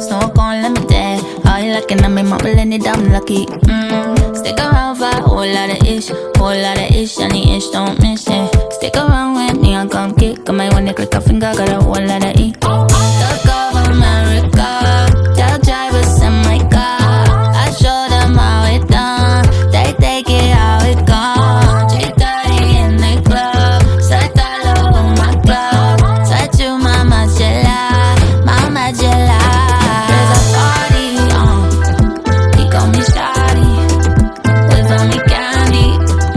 so gon' let me dance. How you looking at me, mama, let it, I'm lucky. Stick around for a whole lot of ish, and the ish don't miss it. Stick around with me, I'll come kick. I might wanna click a finger, got a whole lot of E. Look over America, tell drivers in my car. I show them how it done, they take it how it gone. 3:30 in the club, set all over my club. Touch you, mama, Jella, mama, Jella. There's a party on, he call me Shawty, wave on me candy.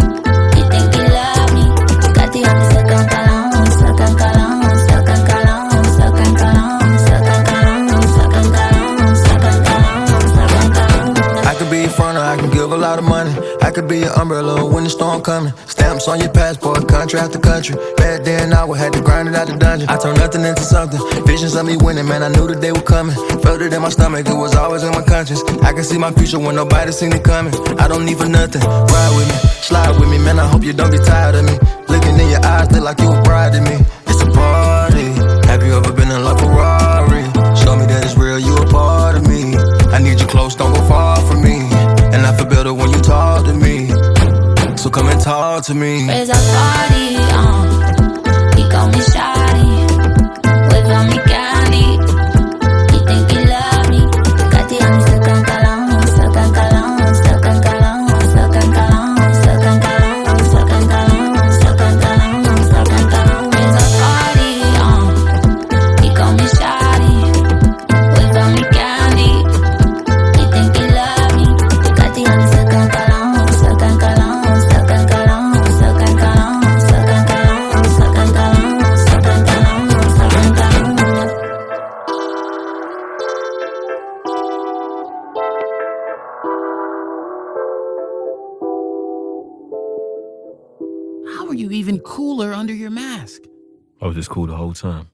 You think you love me? Got the honey, suck and cologne, suck and cologne, suck and cologne, suck and cologne, suck and cologne, suck and cologne, suck and cologne, suck and cologne. I could be your front or I can give a lot of money. I could be your umbrella when the storm coming. Stamps on your passport, country after country. Back then I would have to grind it out the dungeon. I turned nothing into something. Visions of me winning, man, I knew the day was coming. Felt it in my stomach, it was always in my conscience. I can see my future when nobody seen it coming. I don't need for nothing, ride with me, slide with me, man, I hope you don't get tired of me. Looking in your eyes, look like you a bride to me. It's a party, have you ever been in love with Ferrari? Show me that it's real, you a part of me. I need you close, don't go far from me. And I feel better when you talk to me. So come and talk to me. There's a party on, he call me Shawty, wave on me candy. You think you love me? Got the honey, suck and cologne, suck and cologne, suck and cologne, suck and cologne, suck and cologne, suck and cologne, suck and cologne, suck and cologne. There's a party on, he call me Shawty, wave on me candy. You think you love me? Got the honey, suck and cologne, suck and cologne, suck and cologne, suck and cologne, suck and cologne, suck and cologne, suck and cologne, suck and cologne. How are you even cooler under your mask? I was just cool the whole time.